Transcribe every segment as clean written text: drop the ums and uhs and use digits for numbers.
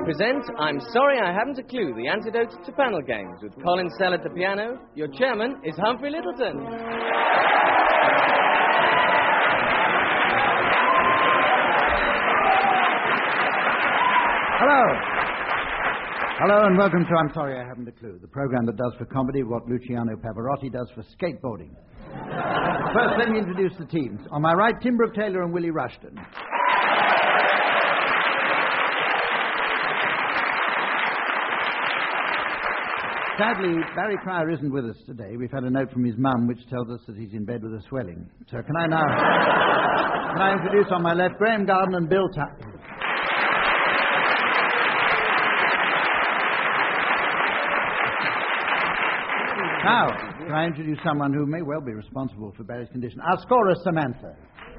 present I'm Sorry I Haven't a Clue, the antidote to panel games, with Colin Sell at the piano. Your chairman is Humphrey Littleton. Hello and welcome to I'm Sorry I Haven't a Clue, the program that does for comedy what Luciano Pavarotti does for skateboarding. First, let me introduce the teams. On my right, Tim Brooke-Taylor and Willie Rushton. Sadly, Barry Cryer isn't with us today. We've had a note from his mum which tells us that he's in bed with a swelling. So can I introduce on my left Graham Garden and Bill Tidy. Now, can I introduce someone who may well be responsible for Barry's condition? Our scorer, Samantha.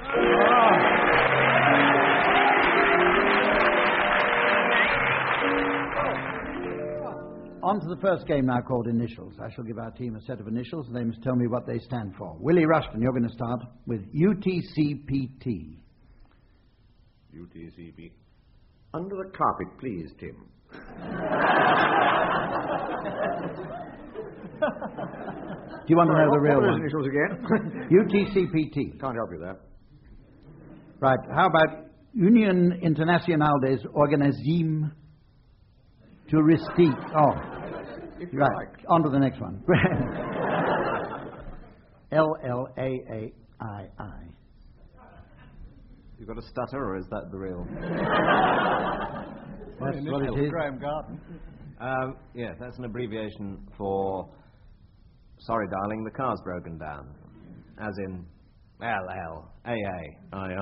On to the first game now, called Initials. I shall give our team a set of initials and they must tell me what they stand for. Willie Rushton, you're going to start with UTCPT. UTCP. Under the carpet, please, Tim. Do you want to know the real one? Initials again? UTCPT. Can't help you there. Right. How about Union Internacional des Organismes Touristiques? Oh, if you right. like. On to the next one. LLAAII. You've got a stutter, or is that the real? That's what it is. Graham Garden. Yes, that's an abbreviation for Sorry, darling, the car's broken down. As in LLAAII.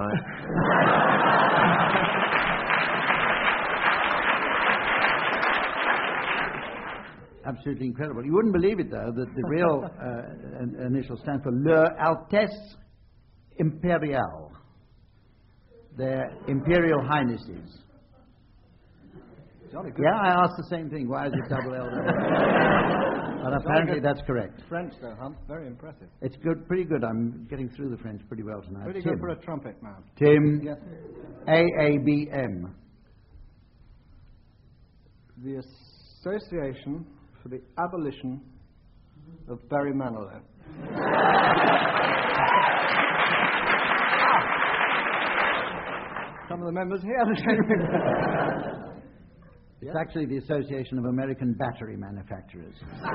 Absolutely incredible. You wouldn't believe it, though, that the real initials stand for Leur Altesse Impériale. Their Imperial Highnesses. Jolly good. Yeah, I asked the same thing. Why is it double L? But apparently that's correct. French, though, Hump. Very impressive. It's good, pretty good. I'm getting through the French pretty well tonight. Pretty Tim. good for a trumpet man. Tim. Yes. AABM. The Association for the Abolition of Barry Manilow. Some of the members here. It's actually the Association of American Battery Manufacturers.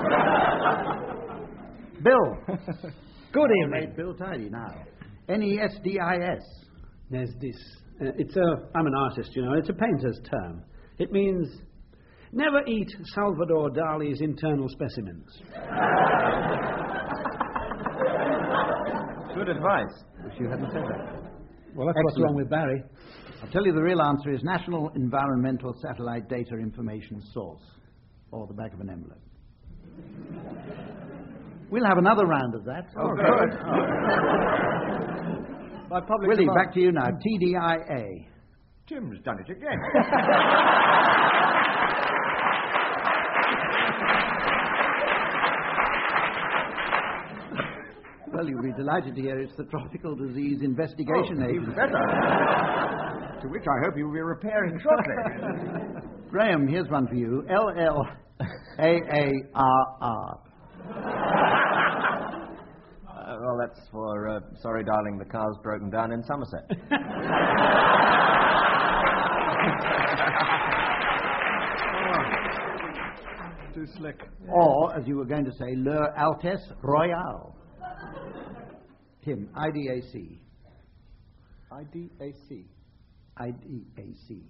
Bill. Good evening. Bill Tidy now. NESDIS. NESDIS. I'm an artist, you know. It's a painter's term. It means never eat Salvador Dali's internal specimens. Good advice. Wish you hadn't said that. Well, that's what's wrong with Barry. I'll tell you the real answer is National Environmental Satellite Data Information Source, or the back of an envelope. We'll have another round of that. Oh, good. By public Willie, demand. back to you now. TDIA. Tim's done it again. Well, you'll be delighted to hear it's the Tropical Disease Investigation Agency. Even better. To which I hope you'll be repairing shortly. Graham, here's one for you. LLAARR. Well, that's for Sorry, darling, the car's broken down in Somerset. Too slick. Or, as you were going to say, Leur Altesse Royale. Tim, IDAC. IDAC. IDAC.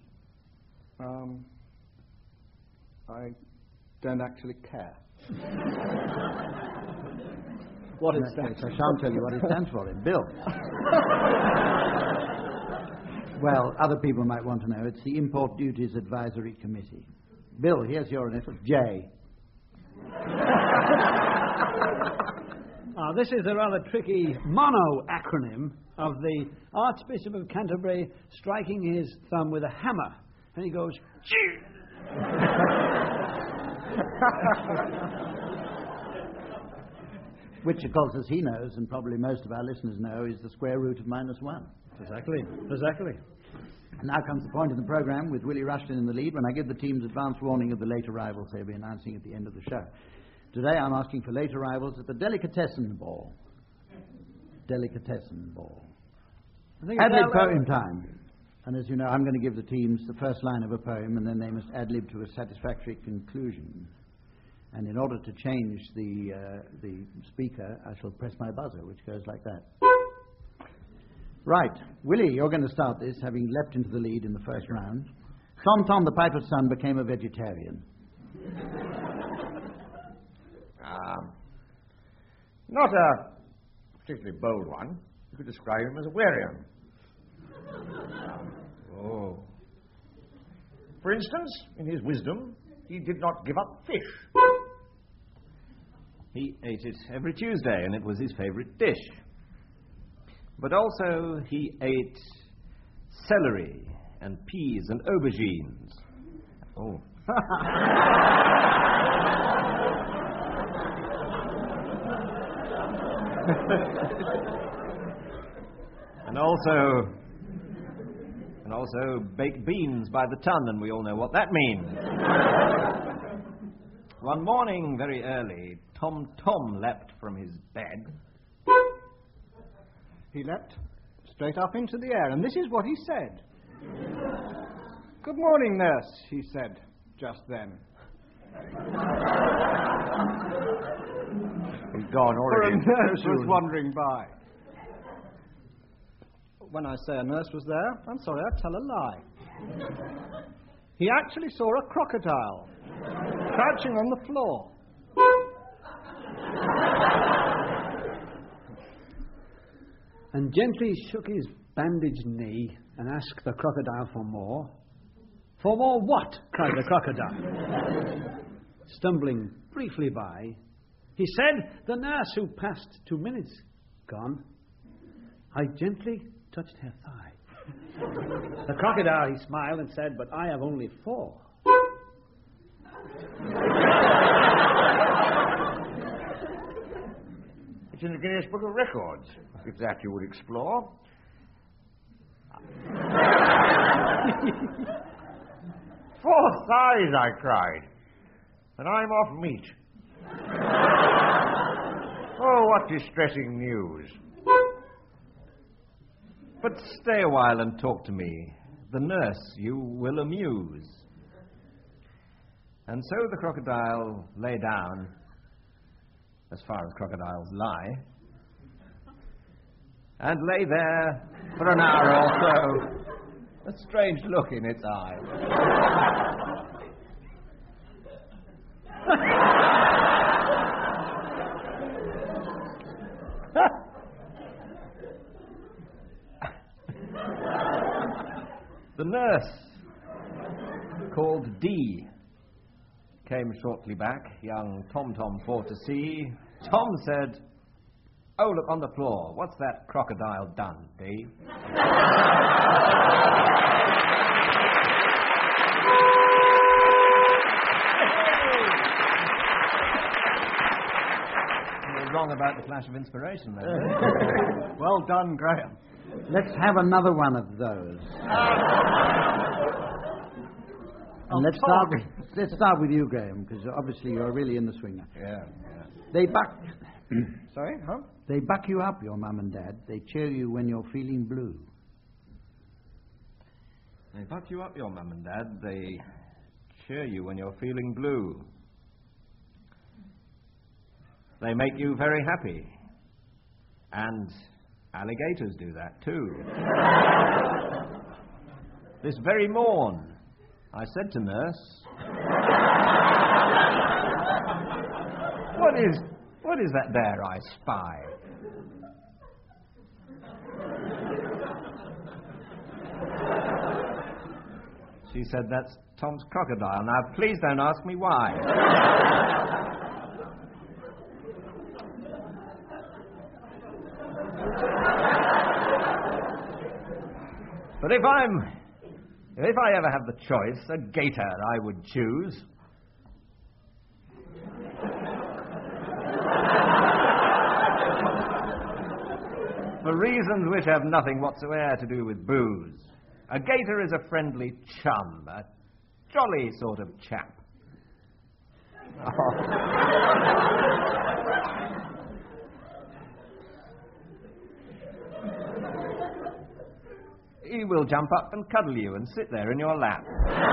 I don't actually care. What In is that that? case, I shan't tell you what it stands for then. Bill. Well, other people might want to know. It's the Import Duties Advisory Committee. Bill, here's your initials. J. This is a rather tricky mono-acronym of the Archbishop of Canterbury striking his thumb with a hammer. And he goes, Gee! Which, of course, as he knows, and probably most of our listeners know, is the square root of -1. Exactly. Now comes the point in the programme with Willie Rushton in the lead when I give the teams advance warning of the late arrivals they'll be announcing at the end of the show. Today I'm asking for late arrivals at the Delicatessen Ball. Delicatessen Ball. Ad-lib poem time. And as you know, I'm going to give the teams the first line of a poem and then they must ad-lib to a satisfactory conclusion. And in order to change the speaker, I shall press my buzzer, which goes like that. Right. Willie, you're going to start this, having leapt into the lead in the first round. Tom Tom, the piper's son, became a vegetarian. Not a particularly bold one. You could describe him as a Warian. Oh. For instance, in his wisdom, he did not give up fish. He ate it every Tuesday, and it was his favourite dish. But also he ate celery and peas and aubergines. Oh. and also baked beans by the ton, and we all know what that means. One morning, very early, Tom Tom leapt from his bed. He leapt straight up into the air, and this is what he said. "Good morning, nurse," he said just then. He's gone For a already. nurse was wandering by. When I say a nurse was there, I'm sorry, I tell a lie. He actually saw a crocodile crouching on the floor. And gently shook his bandaged knee and asked the crocodile for more. "For more what?" cried the crocodile. Stumbling briefly by, he said, "The nurse who passed 2 minutes gone." I gently touched her thigh. The crocodile, he smiled and said, "But I have only 4. It's in the Guinness Book of Records, if that you would explore. 4 thighs, I cried, and I'm off meat. Oh, what distressing news. But stay a while and talk to me. The nurse you will amuse. And so the crocodile lay down, as far as crocodiles lie, and lay there for an hour or so, a strange look in its eye. The nurse, called Dee, came shortly back, young Tom Tom for to see. Tom said, "Oh, look on the floor. What's that crocodile done, Dee?" You're wrong about the flash of inspiration there. Well done, Graham. Let's have another one of those. And let's start with you, Graham, because obviously you're really in the swinger. Yeah. They buck... Sorry, huh? They buck you up, your mum and dad. They cheer you when you're feeling blue. They buck you up, your mum and dad. They cheer you when you're feeling blue. They make you very happy. And alligators do that, too. This very morn, I said to nurse, What is that there I spy? She said, "That's Tom's crocodile. Now, please don't ask me why." But if I ever have the choice, a gator I would choose. For reasons which have nothing whatsoever to do with booze. A gaiter is a friendly chum, a jolly sort of chap. He will jump up and cuddle you and sit there in your lap.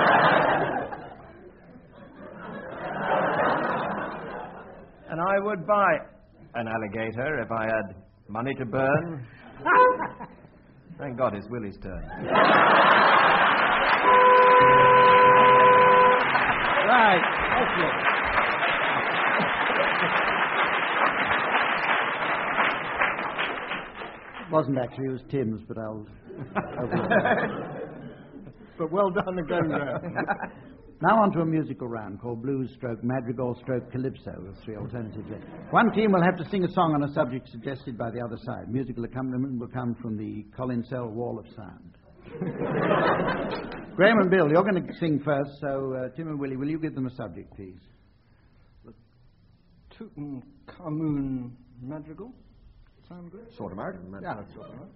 And I would buy an alligator if I had money to burn. Thank God it's Willie's turn. Right. Excellent. It wasn't actually, it was Tim's, but I'll... But well done again, Graham. Now on to a musical round called Blues Stroke Madrigal Stroke Calypso with 3 alternatives there. One team will have to sing a song on a subject suggested by the other side. Musical accompaniment will come from the Colin Sell Wall of Sound. Graham and Bill, you're going to sing first, so Tim and Willie, will you give them a subject, please? Tutankhamun Madrigal? Sound good? Sort of American. Yeah, that's sort of right.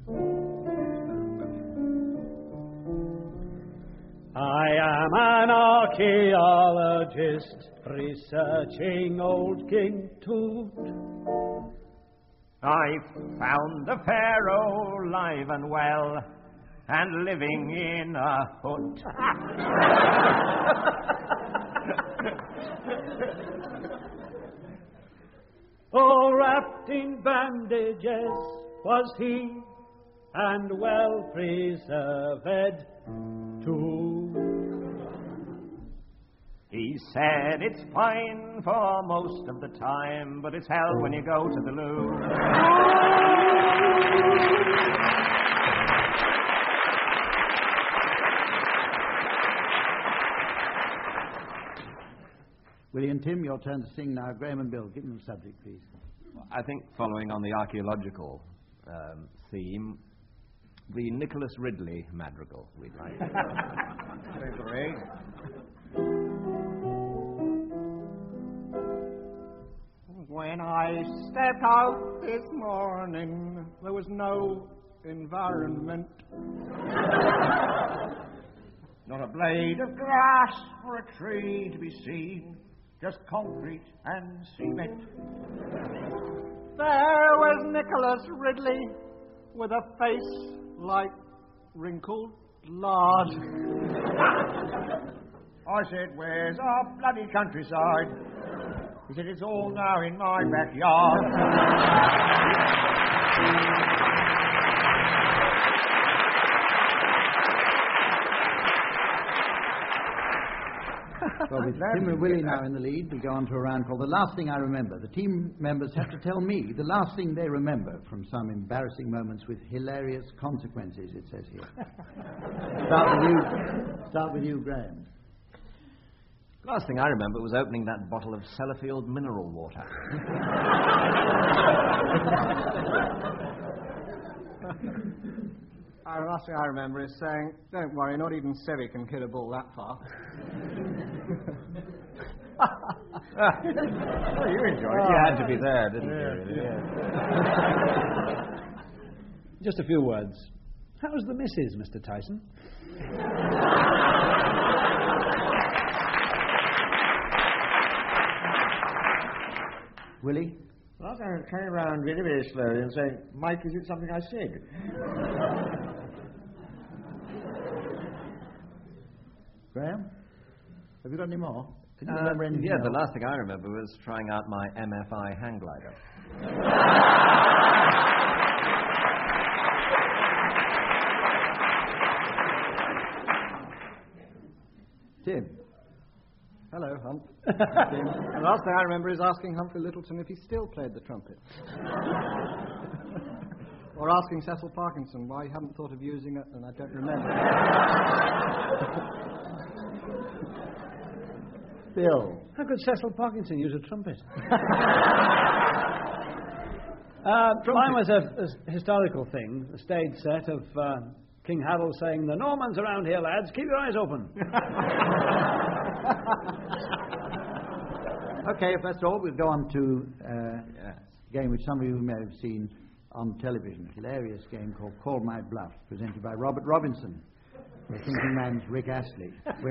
I am an archaeologist researching old King Tut. I found the pharaoh live and well and living in a hut. All wrapped in bandages was he, and well preserved too. He said it's fine for most of the time, but it's hell when you go to the loo. Willie and Tim, your turn to sing now. Graham and Bill, give them a subject, please. I think following on the archaeological theme, the Nicholas Ridley madrigal we'd like. When I stepped out this morning, there was no environment. Not a blade of grass or a tree to be seen, just concrete and cement. There was Nicholas Ridley with a face like wrinkled lard. I said, where's our bloody countryside? He said, it's all now in my backyard. Well, with Tim and Willie now in the lead, we go on to a round called The Last Thing I Remember. The team members have to tell me the last thing they remember from some embarrassing moments with hilarious consequences, it says here. Start with you, Graham. Last thing I remember was opening that bottle of Sellafield mineral water. The last thing I remember is saying, don't worry, not even Sevi can hit a ball that far. Well, you enjoyed it. You had to be there, didn't you? Yeah. Just a few words. How's the missus, Mr. Tyson? Willie? Last time I came around very, very slowly and saying, Mike, is it something I said? Graham? Have you got any more? Can you remember anything Yeah, the else? last thing I remember was trying out my MFI hang glider. Tim? Hello, Hump. The last thing I remember is asking Humphrey Lyttelton if he still played the trumpet. Or asking Cecil Parkinson why he hadn't thought of using it, and I don't remember. Bill? How could Cecil Parkinson use a trumpet? Mine was a historical thing, a stage set of King Harold saying, "The Normans around here, lads, keep your eyes open." Okay, if that's all, we'll go on to a game which some of you may have seen. on television, a hilarious game called Call My Bluff, presented by Robert Robinson. The thinking man's Rick Astley.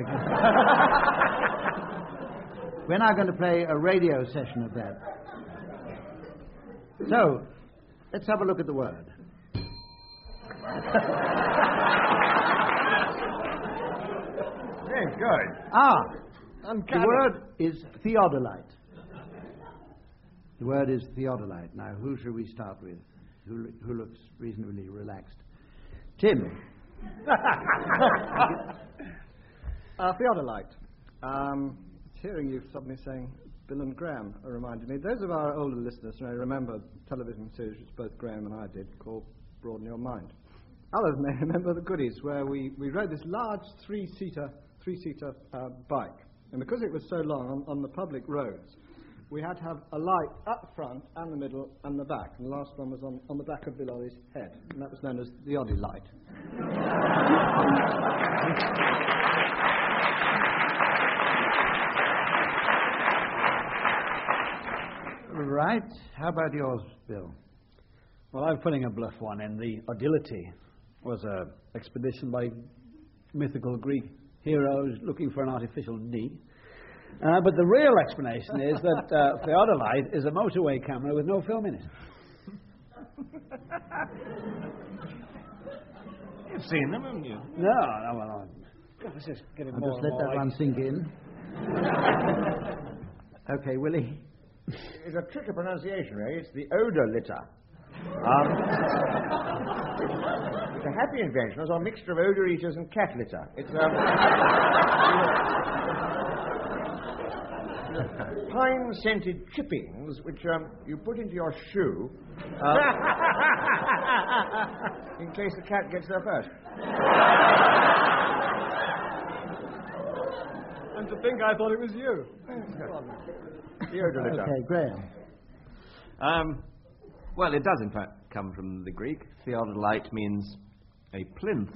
We're now going to play a radio session of that. So, let's have a look at the word. Very good. The word is theodolite. The word is theodolite. Now, who shall we start with? Who looks reasonably relaxed? Tim. Theodolite. Hearing you suddenly saying Bill and Graham reminded me. Those of our older listeners may remember a television series which both Graham and I did called Broaden Your Mind. Others may remember the Goodies, where we rode this large three-seater bike. And because it was so long on the public roads, we had to have a light up front and the middle and the back. And the last one was on the back of Bill Oddie's head. And that was known as the Oddie light. Right. How about yours, Bill? Well, I'm putting a bluff one in. The Odility was an expedition by mythical Greek heroes looking for an artificial knee. But the real explanation is that theodolite is a motorway camera with no film in it. You've seen them, haven't you? No, well, let's just get it I'll more just let and that more one sink in. Okay, Willie. It's a trick of pronunciation, really. It's the odor-litter. It's a happy invention. It's a mixture of odor eaters and cat litter. It's pine-scented chippings which you put into your shoe in case the cat gets there first. And to think I thought it was you. The odor-litter. Okay, Graham. Well, it does in fact come from the Greek. Theodolite means a plinth.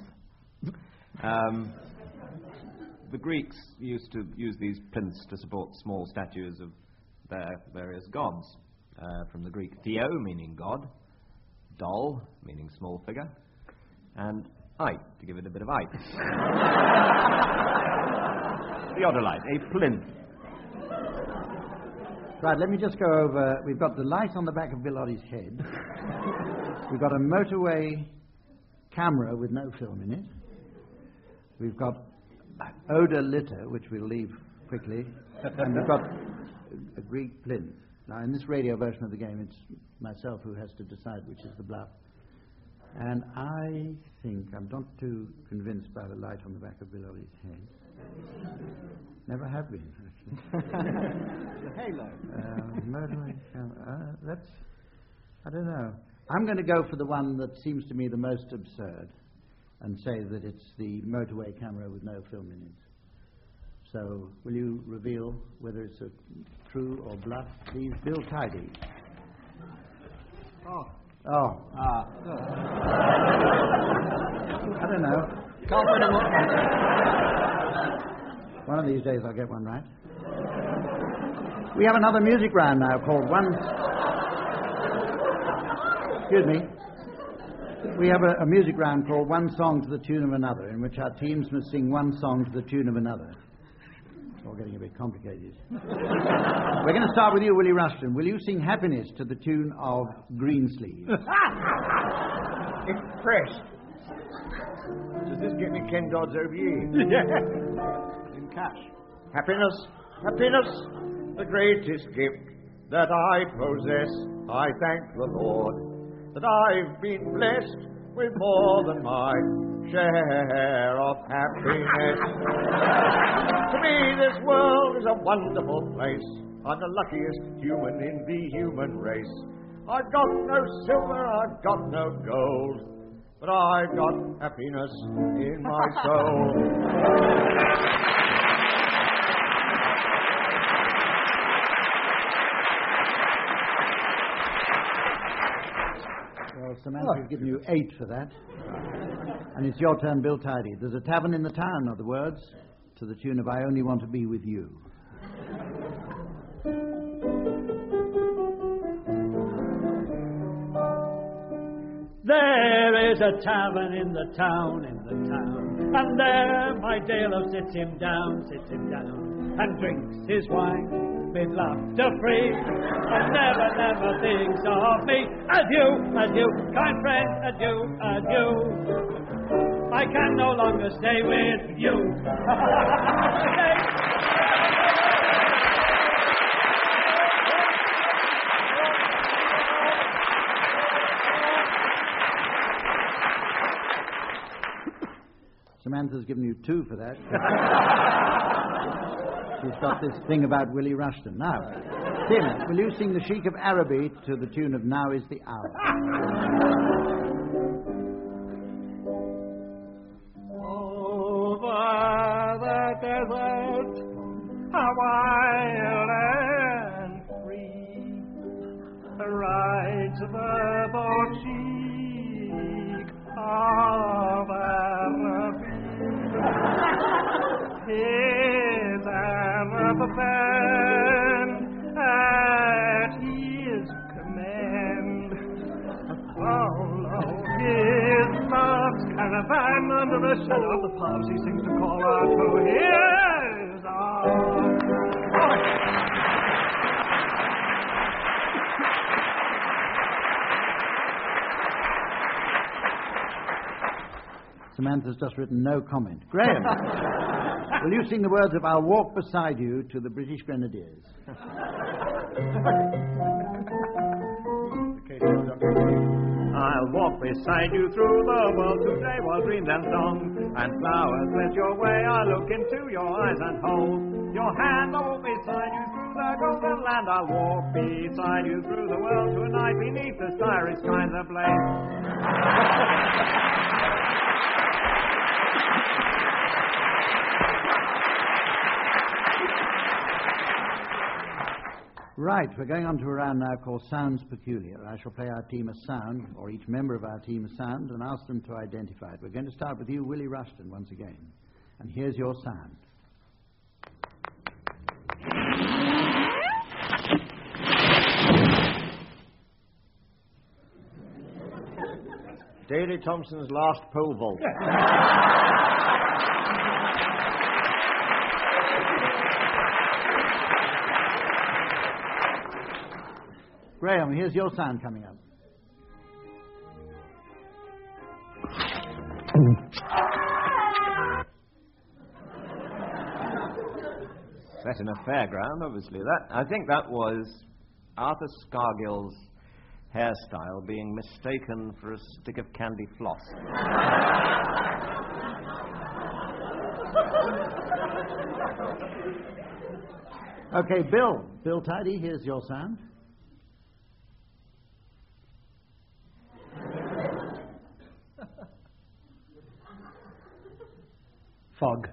The Greeks used to use these plinths to support small statues of their various gods. From the Greek theo, meaning god, dol, meaning small figure, and ite, to give it a bit of ite. Theodolite, a plinth. Right, let me just go over. We've got the light on the back of Bill Oddie's head. We've got a motorway camera with no film in it. We've got odor litter, which we'll leave quickly. And we've got a Greek plinth. Now, in this radio version of the game, it's myself who has to decide which is the bluff. And I think I'm not too convinced by the light on the back of Bill Oddie's head. Never have been, actually. The halo. Motorway camera. I don't know. I'm going to go for the one that seems to me the most absurd and say that it's the motorway camera with no film in it. So, will you reveal whether it's a true or bluff, please? Bill Tidy. Oh. I don't know. Can't win them all. One of these days I'll get one right. We have another music round now called Excuse me. We have a music round called One Song to the Tune of Another, in which our teams must sing one song to the tune of another. It's all getting a bit complicated. We're going to start with you, Willie Rushton. Will you sing Happiness to the tune of Greensleeves? Impressed. Does this get me Ken Dodd's OBE? Yeah. In cash. Happiness, happiness, the greatest gift that I possess. I thank the Lord that I've been blessed with more than my share of happiness. To me, this world is a wonderful place. I'm the luckiest human in the human race. I've got no silver, I've got no gold, but I've got happiness in my soul. Well, Samantha's given you 8 for that. And it's your turn, Bill Tidy. There's a tavern in the town, are the words, to the tune of I Only Want to Be With You. There's a tavern in the town, and there my Dalo sits him down, and drinks his wine with laughter free, and never thinks of me. Adieu, kind friend, adieu. I can no longer stay with you. Samantha's given you 2 for that. She's got this thing about Willie Rushton. Now, Tim, will you sing the Sheik of Araby to the tune of Now Is the Hour? Over the desert, wild and free, rides the boat Sheik of Araby. His Arab band at his command follow his love's caravan. Under the shadow of the palms he sings to call out to his arms. Samantha's just written no comment. Graham, will you sing the words of I'll Walk Beside You to the British Grenadiers? I'll walk beside you through the world today while dreams and songs and flowers let your way. I'll look into your eyes and hold your hand. I'll walk beside you through the golden land. I'll walk beside you through the world tonight beneath the starry skies ablaze. Right, we're going on to a round now called Sounds Peculiar. I shall play our team a sound, or each member of our team a sound, and ask them to identify it. We're going to start with you, Willie Rushton, once again. And here's your sound. Daley Thompson's last pole vault. Graham, here's your sound coming up. Set in a fairground, obviously. I think that was Arthur Scargill's hairstyle being mistaken for a stick of candy floss. Okay, Bill Tidy, here's your sound. Fog.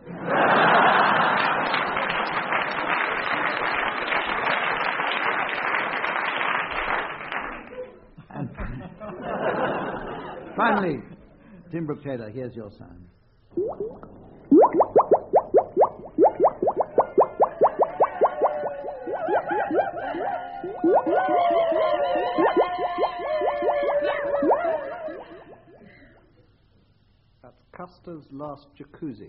And finally, Tim Brooke Taylor, here's your sound. That's Custer's last jacuzzi.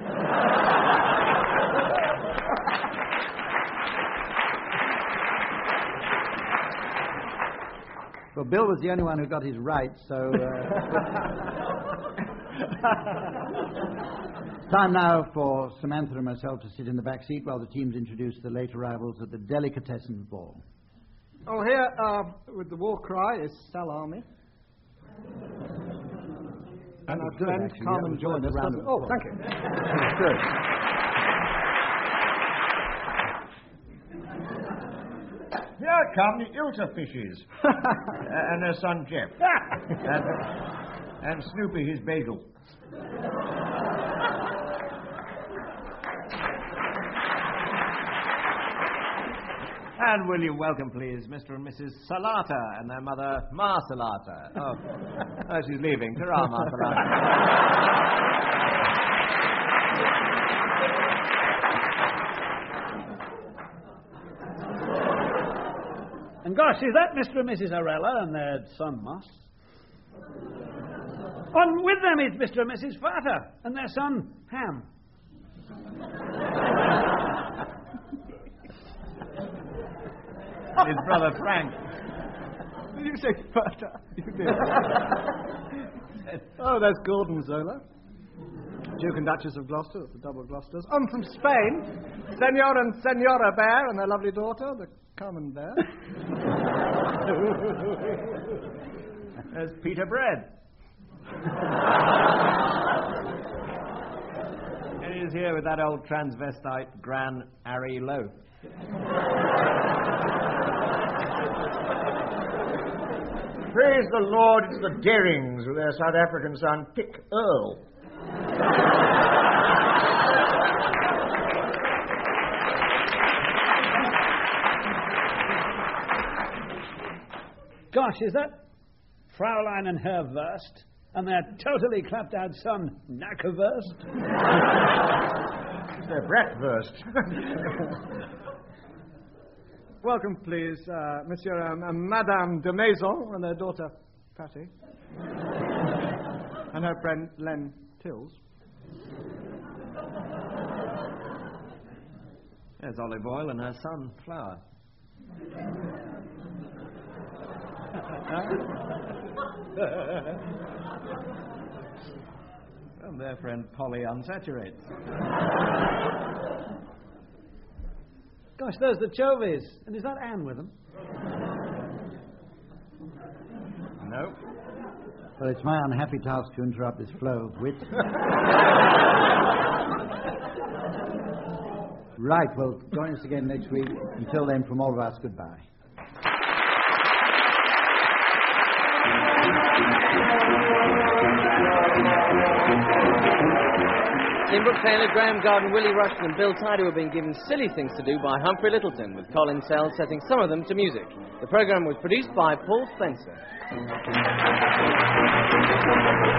Well, Bill was the only one who got his rights, so... Time now for Samantha and myself to sit in the back seat while the teams introduce the late arrivals at the Delicatessens Ball. Oh, here, with the war cry, is Salami. And our good, friend actually. Carmen joined us. Oh, thank you. Good. Here come the Ilta fishes. And their son Jeff. and Snoopy, his bagel. And will you welcome, please, Mr. and Mrs. Salata and their mother, Ma Salata. Oh, she's leaving. Ta-ra, Ma Salata. And gosh, is that Mr. and Mrs. Arella and their son Moss? On with them is Mr. and Mrs. Farter and their son, Ham. His brother Frank. Did you say Farter? You did. Oh, there's Gordon Zola. Duke and Duchess of Gloucester, that's the double Gloucesters. I'm from Spain. Senor and Senora Bear and their lovely daughter, the Carmen Bear. There's Peter Bread. And he's here with that old transvestite, Gran Ari Loaf. Praise the Lord, it's the Derrings with their South African son, Pick Earl. Gosh, is that Fraulein and her Wurst and their totally clapped out son, Knackerwurst? They're Bratwurst. Welcome, please, Monsieur and Madame de Maison and their daughter, Patty. And her friend, Len Tills. There's Olive Oil and her son, Flower. And their friend Polly Unsaturates. Gosh, there's the Chovies. And is that Anne with them? No. Well, it's my unhappy task to interrupt this flow of wit. Right, well, join us again next week. Until then, from all of us, goodbye. Tim Brooke Taylor, Graham Garden, Willie Rushton and Bill Tider have been given silly things to do by Humphrey Littleton, with Colin Sells setting some of them to music. The programme was produced by Paul Spencer.